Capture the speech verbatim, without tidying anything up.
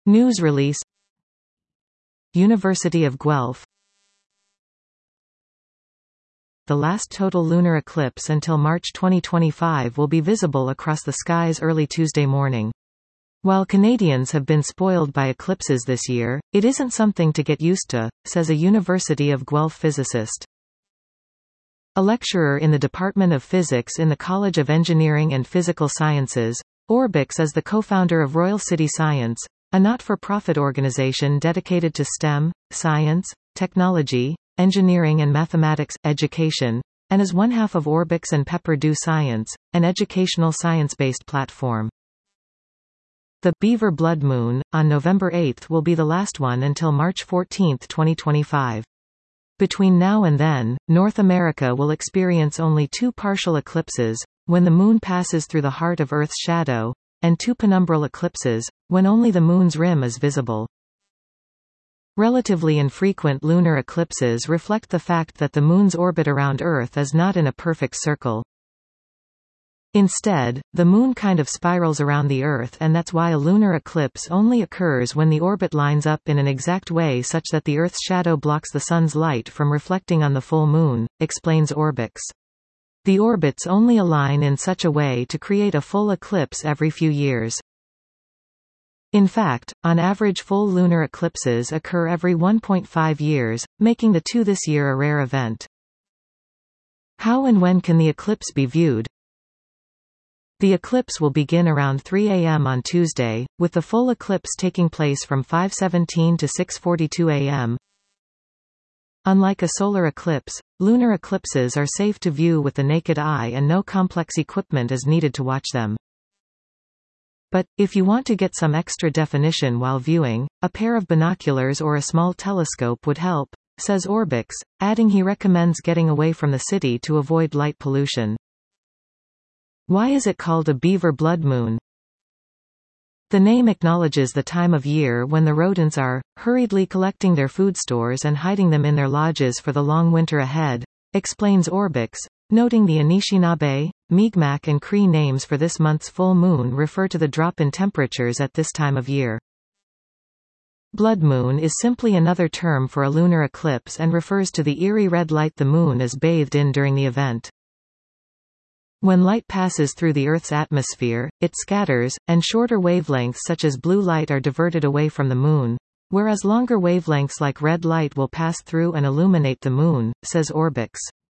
News release. University of Guelph. The last total lunar eclipse until March twenty twenty-five will be visible across the skies early Tuesday morning. While Canadians have been spoiled by eclipses this year, it isn't something to get used to, says a University of Guelph physicist. A lecturer in the Department of Physics in the College of Engineering and Physical Sciences, Orbix is the co-founder of Royal City Science, a not-for-profit organization dedicated to STEM, science, technology, engineering and mathematics, education, and is one half of Orbix and Pepper Do Science, an educational science-based platform. The Beaver Blood Moon, on November eighth, will be the last one until March fourteenth, twenty twenty-five. Between now and then, North America will experience only two partial eclipses, when the Moon passes through the heart of Earth's shadow, and two penumbral eclipses, when only the Moon's rim is visible. Relatively infrequent lunar eclipses reflect the fact that the Moon's orbit around Earth is not in a perfect circle. Instead, the Moon kind of spirals around the Earth, and that's why a lunar eclipse only occurs when the orbit lines up in an exact way such that the Earth's shadow blocks the Sun's light from reflecting on the full Moon, explains Orbix. The orbits only align in such a way to create a full eclipse every few years. In fact, on average full lunar eclipses occur every one point five years, making the two this year a rare event. How and when can the eclipse be viewed? The eclipse will begin around three A M on Tuesday, with the full eclipse taking place from five seventeen to six forty-two A M Unlike a solar eclipse, lunar eclipses are safe to view with the naked eye and no complex equipment is needed to watch them. But, if you want to get some extra definition while viewing, a pair of binoculars or a small telescope would help, says Orbix, adding he recommends getting away from the city to avoid light pollution. Why is it called a beaver blood moon? The name acknowledges the time of year when the rodents are hurriedly collecting their food stores and hiding them in their lodges for the long winter ahead, explains Orbix, noting the Anishinaabe, Mi'kmaq and Cree names for this month's full moon refer to the drop in temperatures at this time of year. Blood moon is simply another term for a lunar eclipse and refers to the eerie red light the moon is bathed in during the event. When light passes through the Earth's atmosphere, it scatters, and shorter wavelengths such as blue light are diverted away from the Moon, whereas longer wavelengths like red light will pass through and illuminate the Moon, says Orbix.